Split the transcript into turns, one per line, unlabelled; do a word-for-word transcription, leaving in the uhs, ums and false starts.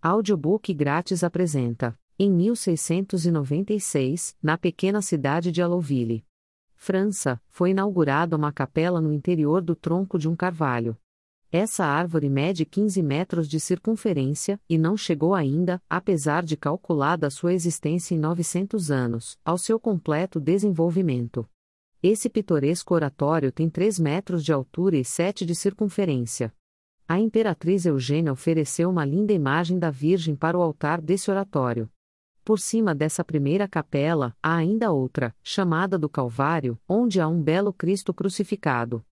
Audiobook grátis apresenta, em mil seiscentos e noventa e seis, na pequena cidade de Allouville, França, foi inaugurada uma capela no interior do tronco de um carvalho. Essa árvore mede quinze metros de circunferência, e não chegou ainda, apesar de calculada sua existência em novecentos anos, ao seu completo desenvolvimento. Esse pitoresco oratório tem três metros de altura e sete de circunferência. A imperatriz Eugênia ofereceu uma linda imagem da Virgem para o altar desse oratório. Por cima dessa primeira capela, há ainda outra, chamada do Calvário, onde há um belo Cristo crucificado.